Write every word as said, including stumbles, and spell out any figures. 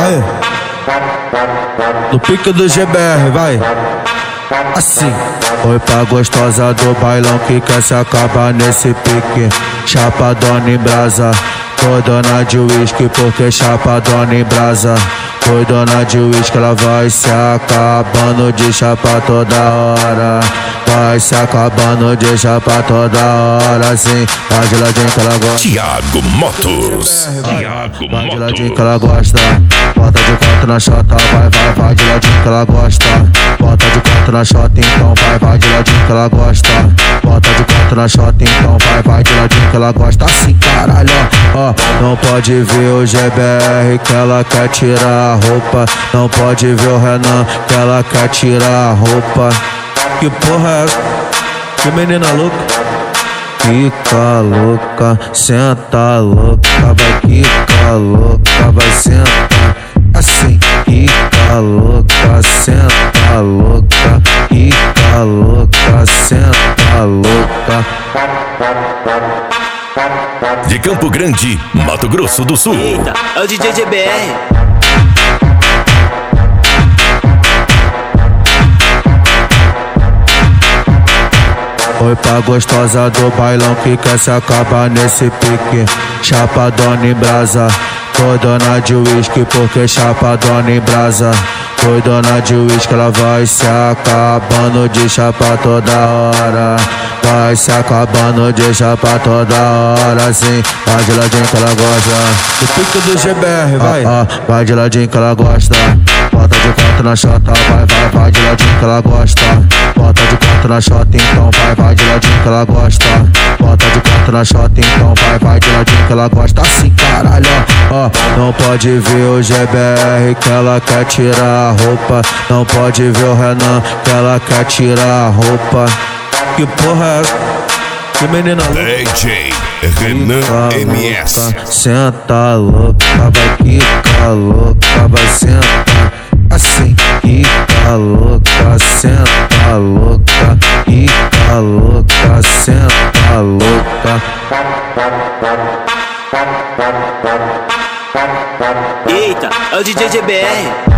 Aí, no pique do G B R, vai. Assim. Foi pra gostosa do bailão que quer se acabar nesse pique. Chapadona em brasa, foi dona de uísque porque chapadona em brasa. Foi dona de uísque, ela vai se acabando de chapa toda hora. Vai se acabando de chapa toda hora, sim. Vai de ladinho que ela gosta. Thiago Motos. Thiago Vai de ladinho Motos. que ela gosta. Bota de quatro na chota, vai, vai, vai de ladinho que ela gosta. Bota de quatro na chota, então vai, vai de ladinho que ela gosta. Bota de quatro na chota, então vai, vai de ladinho que ela gosta. Assim, caralho, ó, ó. Não pode ver o G B R que ela quer tirar a roupa. Não pode ver o Renan que ela quer tirar a roupa. Que porra é essa? Que menina louca? Fica louca, senta louca, vai ficar louca, vai sentar assim. Fica louca, senta louca, fica louca, senta louca. De Campo Grande, Mato Grosso do Sul. Eita, é o D J G B R. Foi pra gostosa do bailão que quer se acabar nesse pique. Chapadona em brasa, foi dona de uísque porque chapadona em brasa. Foi dona de uísque, ela vai se acabando de chapa toda hora. Vai se acabando de chapa toda hora, sim. Vai de ladinho que ela gosta. O pique do G B R, vai. Ah, ah, vai de ladinho que ela gosta. Bota de quatro na chota, vai, vai, vai de ladinho que ela gosta. Bota de quatro na chota, então vai, vai de ladinho que ela gosta. Bota de quatro na chota, então vai, vai de ladinho que ela gosta. Assim, caralho, ó, ó. Não pode ver o G B R que ela quer tirar a roupa. Não pode ver o Renan que ela quer tirar a roupa. Que porra é essa? Que menina louca? D J Renan Fica M S. louca, senta louca, vai ficar louca, vai sentar assim. Fica louca, senta louca, fica louca, senta louca. Eita, é o D J G B R.